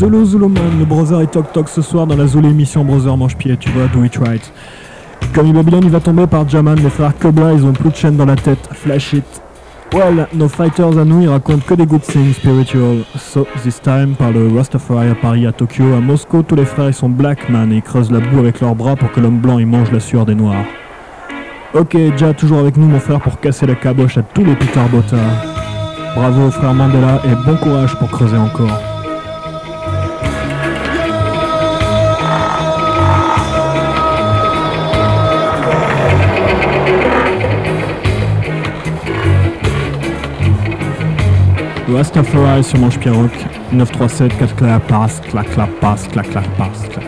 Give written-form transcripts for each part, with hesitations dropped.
Zulu Zuluman, le brother et Tok Tok ce soir dans la Zulu émission Brother Manche-Pied, tu vois, do it right. Comme Babylon il va tomber par Jaman, les frères Kebla, ils ont plus de chaîne dans la tête, flash it. Well, nos fighters à nous, ils racontent que des good things spiritual. So, this time, par le Rastafari à Paris, à Tokyo, à Moscou, tous les frères ils sont black man et ils creusent la boue avec leurs bras pour que l'homme blanc il mange la sueur des noirs. Ok, Ja, toujours avec nous mon frère pour casser la caboche à tous les putards botards. Bravo frère Mandela et bon courage pour creuser encore. Rastafari sur Manche Pierrock, 937, 4 clap, passe, clac, clap, passe, clac, clac, passe, clac.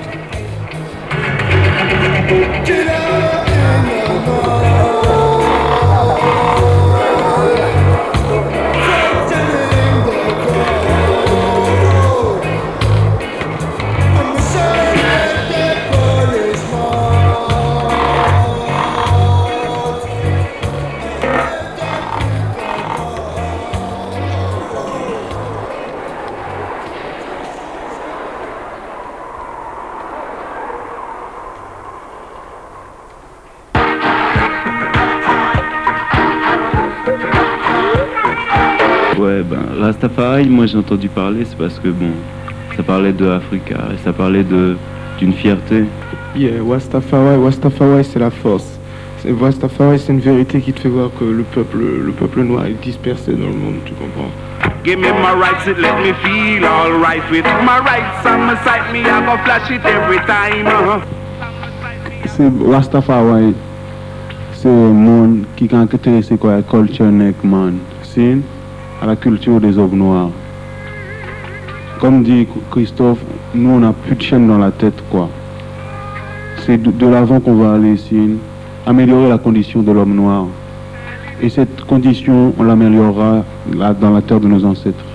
Rastafari, moi j'ai entendu parler, c'est parce que bon, ça parlait de Africa et ça parlait d'une fierté. Yeah, Rastafari c'est la force. Rastafari c'est une vérité qui te fait voir que le peuple noir est dispersé dans le monde, tu comprends? Give me my rights, it let me feel alright with my rights on my side, me I go flash it every time. C'est Rastafari, c'est un monde qui est intéressé quoi, à la culture man, c'est à la culture des hommes noirs. Comme dit Christophe, nous on n'a plus de chaîne dans la tête quoi. C'est de l'avant qu'on va aller ici, améliorer la condition de l'homme noir. Et cette condition, on l'améliorera là, dans la terre de nos ancêtres.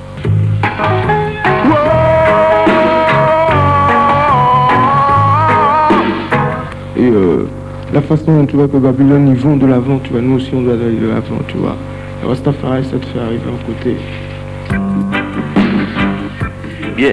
Et la façon dont tu vois que Babylone, ils vont de l'avant, tu vois, nous aussi on doit aller de l'avant, tu vois. Rastafari, ça te fait arriver en côté. Bien.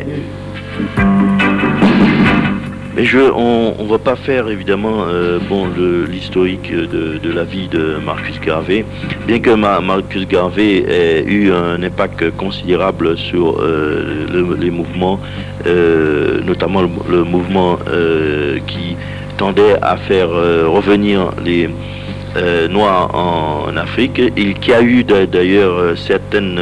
Mais on va pas faire évidemment l'historique de la vie de Marcus Garvey, bien que Marcus Garvey ait eu un impact considérable sur les mouvements, notamment le mouvement qui tendait à faire revenir les Noirs en Afrique, et qui a eu d'ailleurs certaines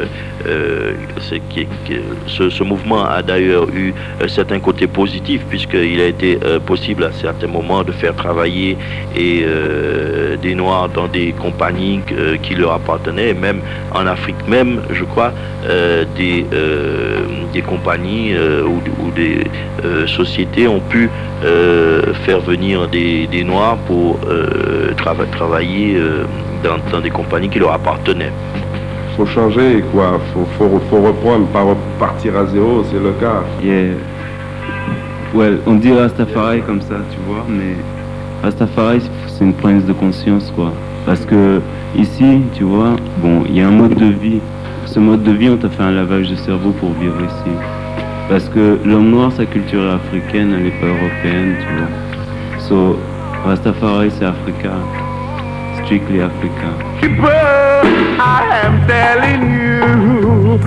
ce mouvement a d'ailleurs eu certains côtés positifs, puisqu'il a été possible à certains moments de faire travailler des Noirs dans des compagnies qui leur appartenaient, et même en Afrique même, je crois, des compagnies ou des sociétés ont pu faire venir des Noirs pour travailler dans des compagnies qui leur appartenaient. Faut changer quoi, faut reprendre, pas repartir à zéro, c'est le cas. Yeah. Ouais, on dit Rastafari comme ça, tu vois, mais Rastafari c'est une prise de conscience quoi. Parce que ici, tu vois, bon, il y a un mode de vie. Ce mode de vie, on t'a fait un lavage de cerveau pour vivre ici. Parce que l'homme noir, sa culture est africaine, elle n'est pas européenne, tu vois. So, Rastafari c'est Africa. Strictly Africa. I am telling you,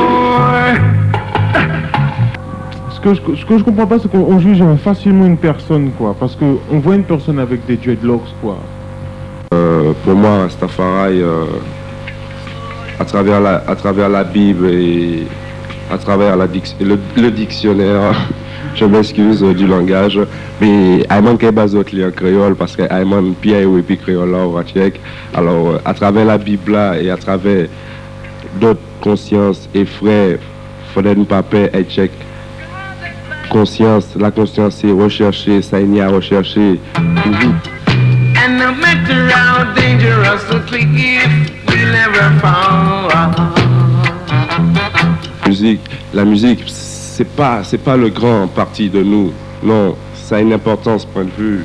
Ce que je comprends pas, c'est qu'on juge facilement une personne, quoi. Parce qu'on voit une personne avec des dreadlocks, quoi. Pour moi, Rastafari, à travers la Bible et à travers le dictionnaire, je m'excuse du langage, mais Ayman Kebazot lit en créole parce que Ayman Pierre et puis créole là, alors à travers la Bible là et à travers d'autres consciences et frères, faudrait ne pas perdre et check conscience, la conscience c'est rechercher, ça y est à rechercher. And no matter how dangerous or tricky, we'll never fall. La musique, c'est pas le grand parti de nous. Non, ça a une importance point de vue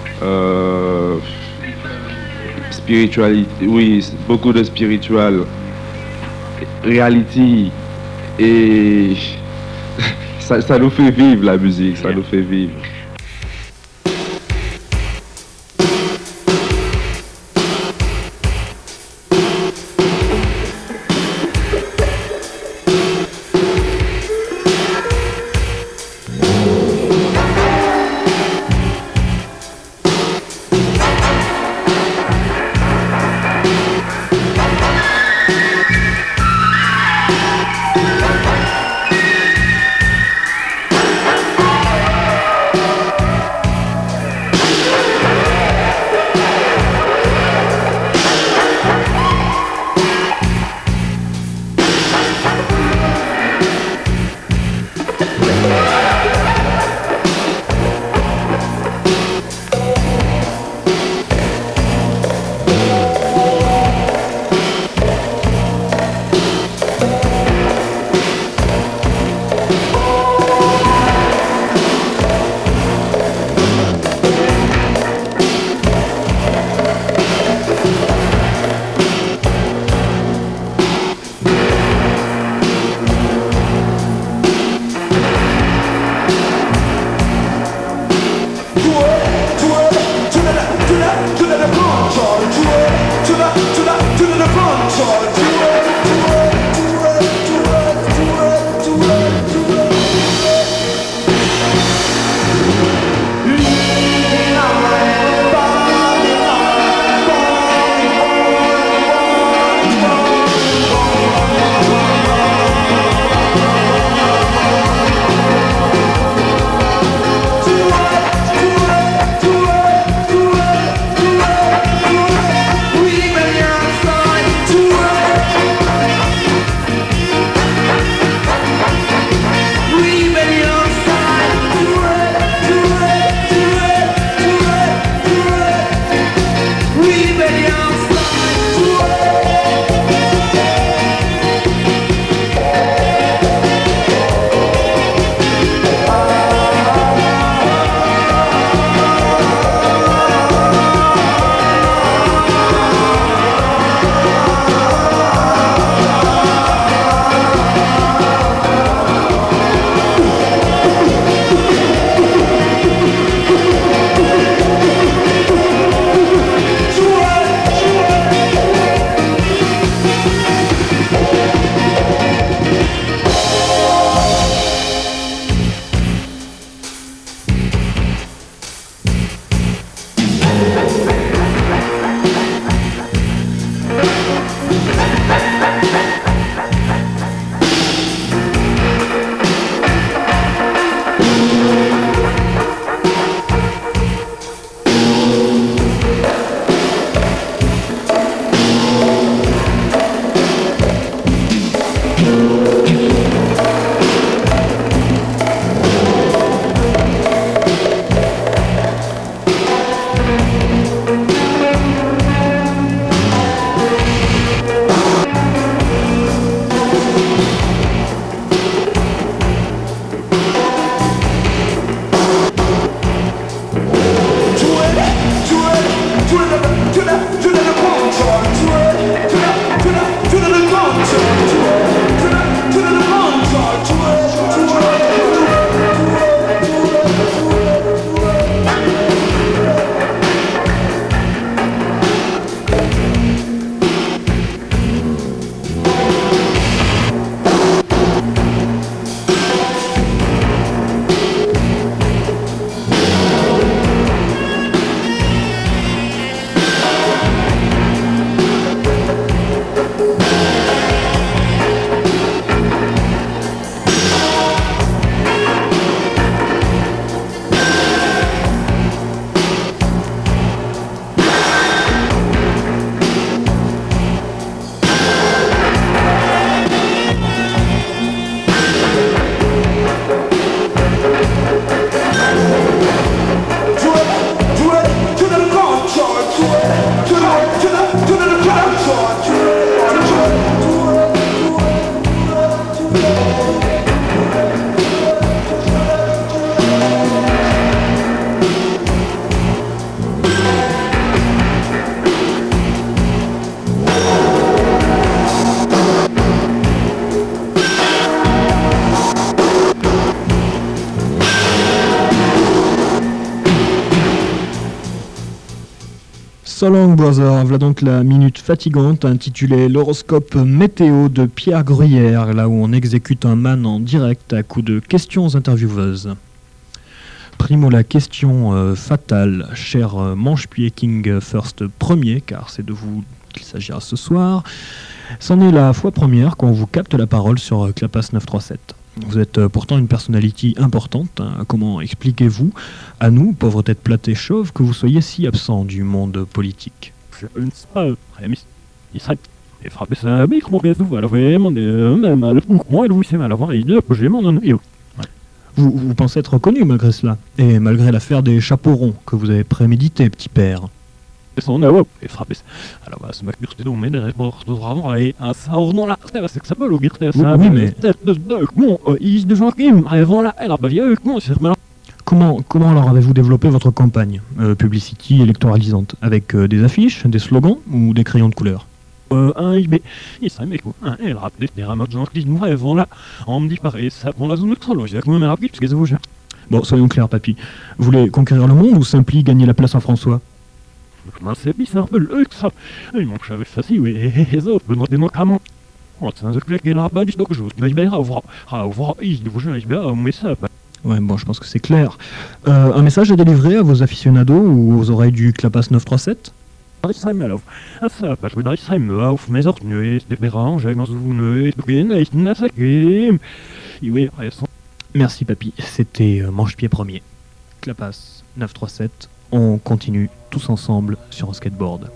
spiritualité. Oui, beaucoup de spiritual, reality et ça nous fait vivre la musique, ça nous fait vivre. So long, brother. Voilà donc la minute fatigante intitulée l'horoscope météo de Pierre Gruyère, là où on exécute un man en direct à coup de questions intervieweuses. Primo la question fatale, cher Manche-Pied King First premier, car c'est de vous qu'il s'agira ce soir. C'en est la fois première qu'on vous capte la parole sur Clapas 937. Vous êtes pourtant une personnalité importante. Comment expliquez-vous à nous, pauvres têtes plates et chauves, que vous soyez si absent du monde politique ? Vous pensez être reconnu malgré cela, et malgré l'affaire des chapeaux ronds que vous avez prémédité, petit père. Oui, mais... Comment alors avez-vous développé votre campagne publicity électoralisante? Avec des affiches, des slogans ou des crayons de couleur? Bon, soyons clairs, papy. Vous voulez conquérir le monde ou simplement gagner la place à François? Ouais, bon, je pense que c'est clair. Un message à délivrer à vos aficionados ou aux oreilles du Clapas 937? Merci, papy. C'était Manche-Pied premier. Clapas 937. On continue tous ensemble sur un skateboard.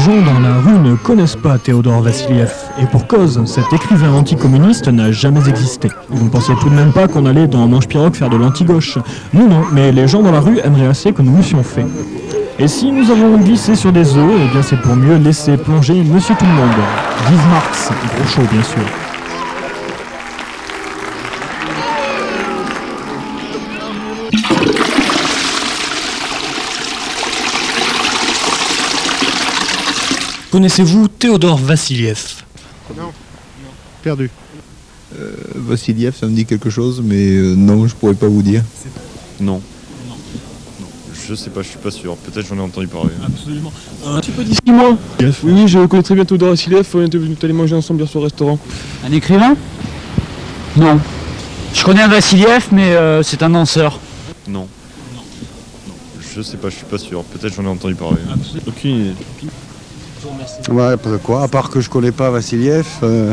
gens dans la rue ne connaissent pas Théodore Vassiliev, et pour cause, cet écrivain anticommuniste n'a jamais existé. Vous ne pensiez tout de même pas qu'on allait dans Manche Pirogue faire de l'anti-gauche. Nous non, mais les gens dans la rue aimeraient assez que nous l'eussions fait. Et si nous avons glissé sur des œufs, eh bien c'est pour mieux laisser plonger Monsieur Tout-le-Monde. Vive Marx, gros chaud bien sûr. Connaissez-vous Théodore Vassiliev ? Non. Perdu. Vassiliev, ça me dit quelque chose, mais non, je pourrais pas vous dire. Non. Je sais pas, je suis pas sûr. Peut-être j'en ai entendu parler. Absolument. Tu peux dire moi ? Oui, je connais très bien Théodore Vassiliev, on est venus aller manger ensemble hier soir au restaurant. Un écrivain ? Non. Je connais un Vassiliev, mais c'est un danseur. Non. Je sais pas, je suis pas sûr. Peut-être j'en ai entendu parler. Aucune idée. Ouais, quoi ? À part que je connais pas Vassiliev.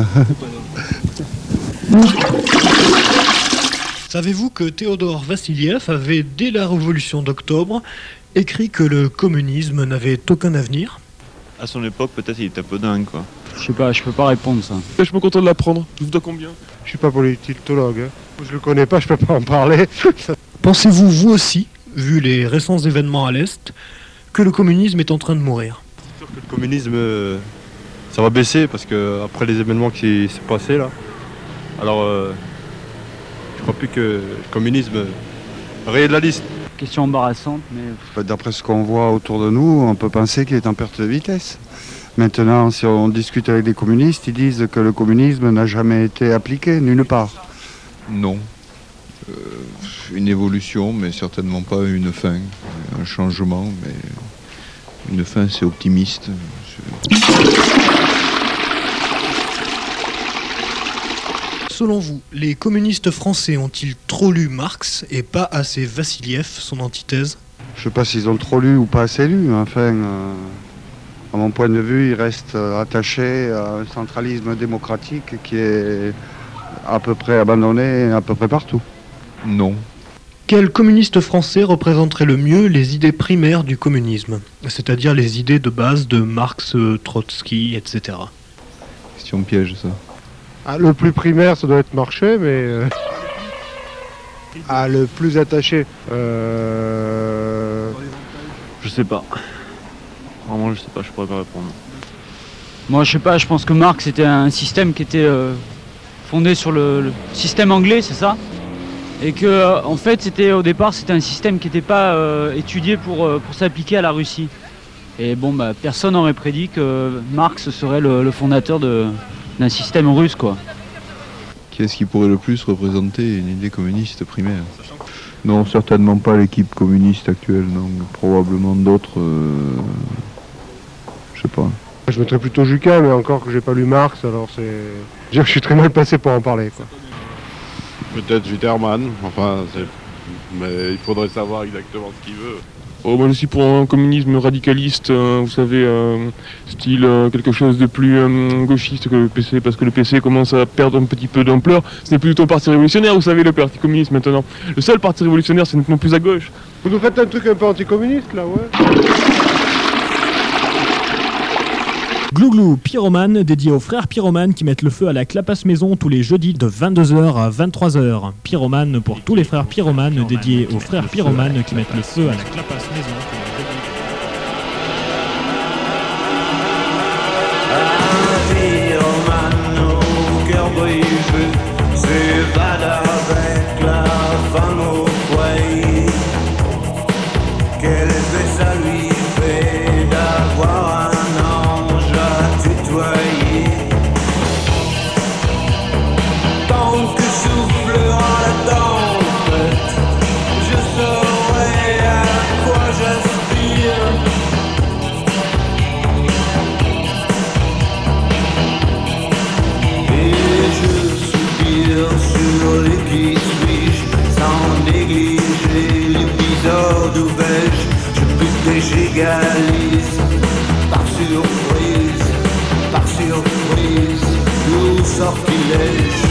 Savez-vous que Théodore Vassiliev avait, dès la Révolution d'octobre, écrit que le communisme n'avait aucun avenir ? À son époque, peut-être il était un peu dingue, quoi. Je sais pas, je peux pas répondre ça. Je suis pas content de l'apprendre. Tu vous dois combien ? Je suis pas politologue. Je le connais pas, je peux pas en parler. Pensez-vous, vous aussi, vu les récents événements à l'Est, que le communisme est en train de mourir ? C'est sûr que le communisme, ça va baisser parce que après les événements qui s'est passés là, alors je crois plus que le communisme raye de la liste. Question embarrassante, mais... D'après ce qu'on voit autour de nous, on peut penser qu'il est en perte de vitesse. Maintenant, si on discute avec des communistes, ils disent que le communisme n'a jamais été appliqué nulle part. Non. Une évolution, mais certainement pas une fin. Un changement, mais une fin, c'est optimiste. Selon vous, les communistes français ont-ils trop lu Marx et pas assez Vassiliev, son antithèse ? Je sais pas s'ils ont trop lu ou pas assez lu. Enfin, à mon point de vue, ils restent attachés à un centralisme démocratique qui est à peu près abandonné à peu près partout. Non. Quel communiste français représenterait le mieux les idées primaires du communisme, c'est-à-dire les idées de base de Marx, Trotsky, etc. Question piège, ça. Ah, le plus primaire, ça doit être Marché, mais... le plus attaché... Je sais pas. Vraiment, je sais pas, je pourrais pas répondre. Moi, je sais pas, je pense que Marx était un système qui était fondé sur le système anglais, c'est ça ? Et que, en fait, au départ, c'était un système qui n'était pas étudié pour s'appliquer à la Russie. Et bon, personne n'aurait prédit que Marx serait le fondateur d'un système russe, quoi. Qui est-ce qui pourrait le plus représenter une idée communiste primaire ? Non, certainement pas l'équipe communiste actuelle, non. Probablement d'autres... Je sais pas. Je mettrais plutôt Jucas, mais encore que j'ai pas lu Marx, alors c'est... Je suis très mal placé pour en parler, quoi. Peut-être Jutterman, mais il faudrait savoir exactement ce qu'il veut. Oh, moi je suis pour un communisme radicaliste, vous savez, style quelque chose de plus gauchiste que le PC, parce que le PC commence à perdre un petit peu d'ampleur. Ce n'est plus du tout un parti révolutionnaire, vous savez, le parti communiste maintenant. Le seul parti révolutionnaire, c'est nettement plus à gauche. Vous nous faites un truc un peu anticommuniste, là, ouais. Glouglou, Pyromane, dédié aux frères Pyromane qui mettent le feu à la Clapasse Maison tous les jeudis de 22h à 23h. Pyromane pour tous les frères Pyromanes, dédié aux frères Pyromanes qui mettent le feu à la Clapasse Maison tous les jeudis. Pyromane au cœur brisé, s'évade avec la femme au foyer. Quel effet ça lui fait d'avoir tant que soufflera la tempête, je saurai à quoi j'aspire. Et je soupire sur les qui suis-je, sans négliger l'épisode où vais-je. Je bute et j'égalise, par surprise, tout sortilège.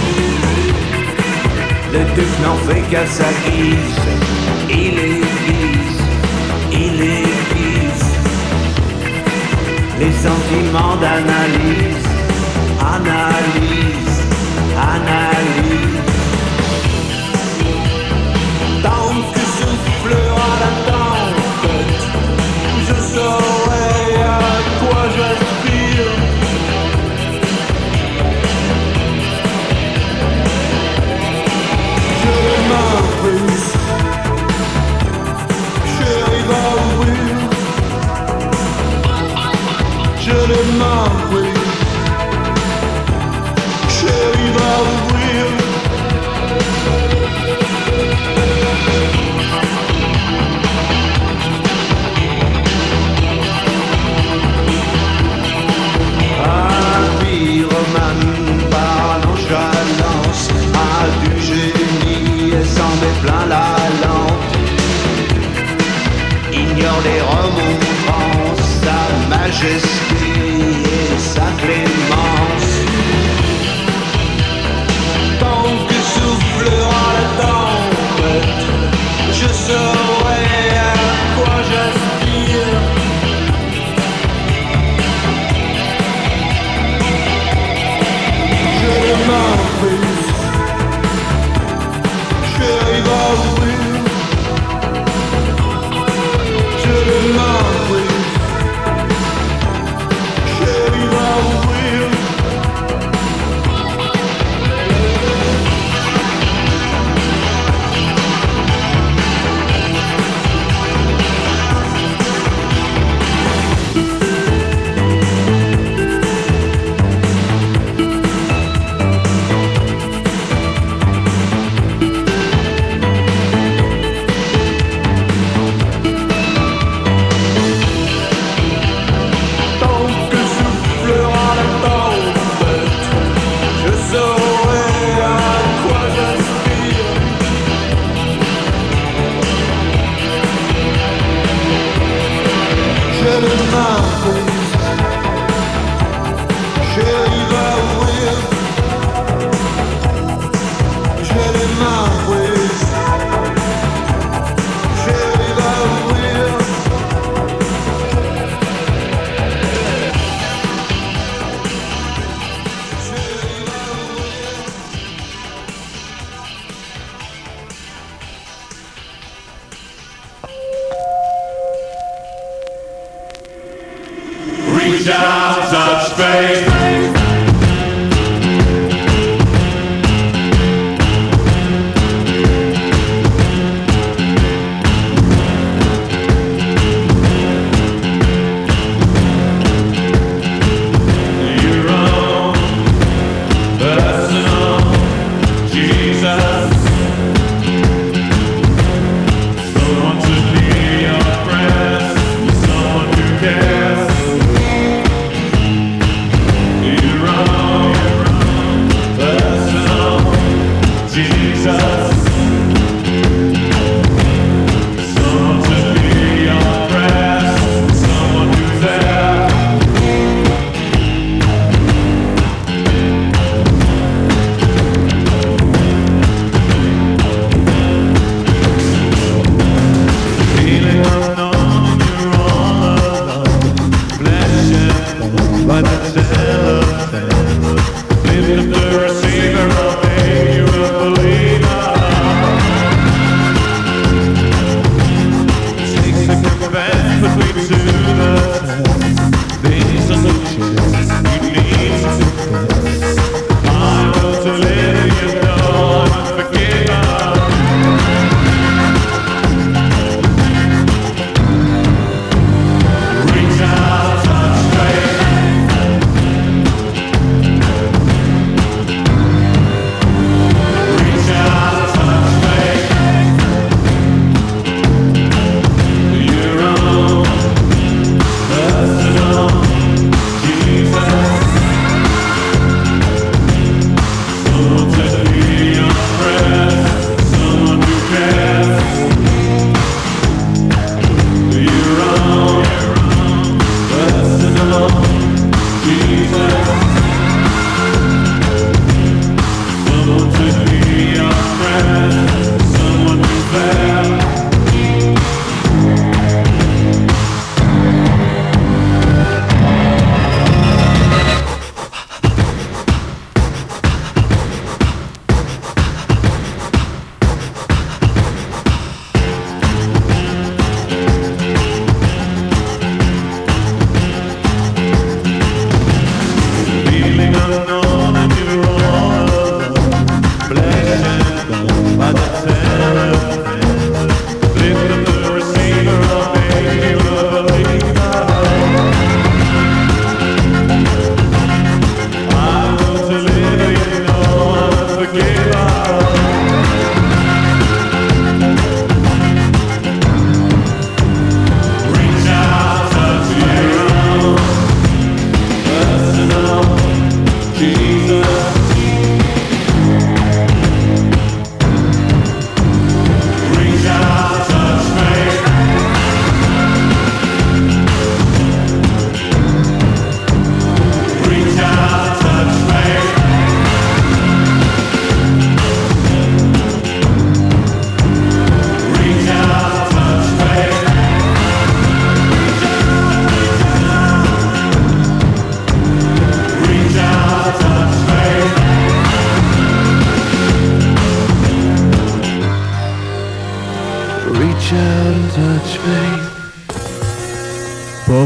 Le duc n'en fait qu'à sa guise, il aiguise. Les sentiments d'analyse, analyse, analyse. Tant que soufflera la tempête, je saurai à quoi j'aspire. Je m'apprise, chérie va ouvrir. Je le m'apprise, chérie va ouvrir. Par nonchalance, a du génie et s'en met plein la lampe. Ignore les remontrances, sa majesté et sa clémence. Tant que soufflera la tempête, je saurai à quoi j'aspire. M'apprise, chérie va ouvrir. Je le m'apprise, chérie va ouvrir. Reach out, touch space.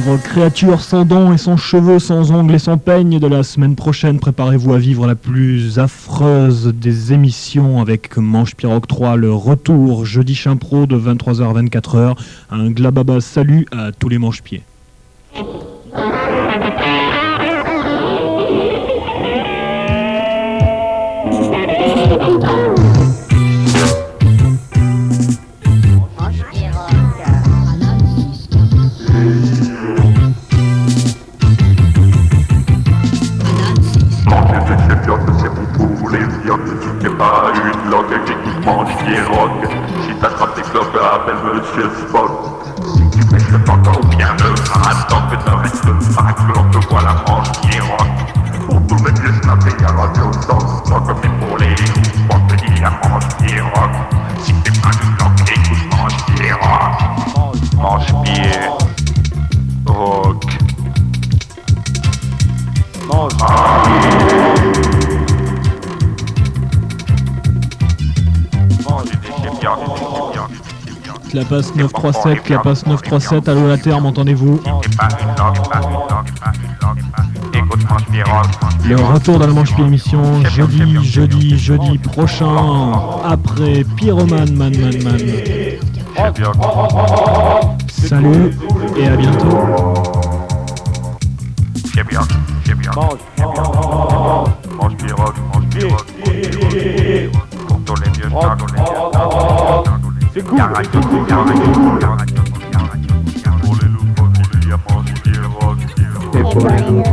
chef-d'œuvre, créature sans dents et sans cheveux, sans ongles et sans peigne de la semaine prochaine. Préparez-vous à vivre la plus affreuse des émissions avec Manche Pirogue 3, le retour jeudi Chimpro de 23h à 24h. Un glababa salut à tous les manche-pieds. C'est pas une langue qui mange qui rock. Si t'attrapes des clopes, appelle Monsieur Spock. Si tu pêches le pantin ou bien le attends que ne reste pas que l'on te voit la manche qui rock. Pour tous mes vieux snappés à la violence, pas comme pour les loups, on te dit la manche qui rock. Si t'es pas une langue, écoute manche qui rock. Manche-pied rock. La passe 937, la passe 937, allô la Terre, m'entendez-vous? Le retour dans la Manche-Pied émission, jeudi prochain, après Pyroman, man. Salut et à bientôt. C'est cool. Et pour les loups,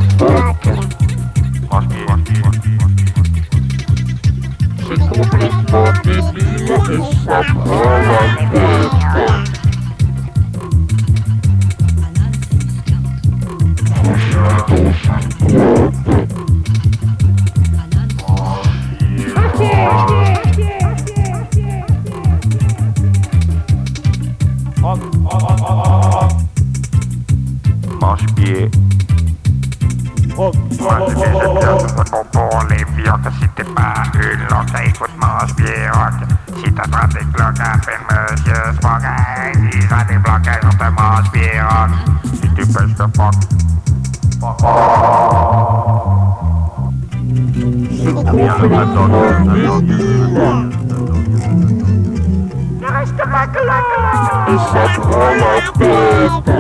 c'est complètement débile et ça prend la tête. Manche-pied. Moi j'ai déjà dit pour les viandes. Si t'es pas une langue, écoute manche-pied rock. Si t'attrapes des cloques, appelle Monsieur Spock. Si t'as des blocages, on te manche-pied rock. Si tu pêches de fuck. Ne reste pas que là. Et ça prend la tête.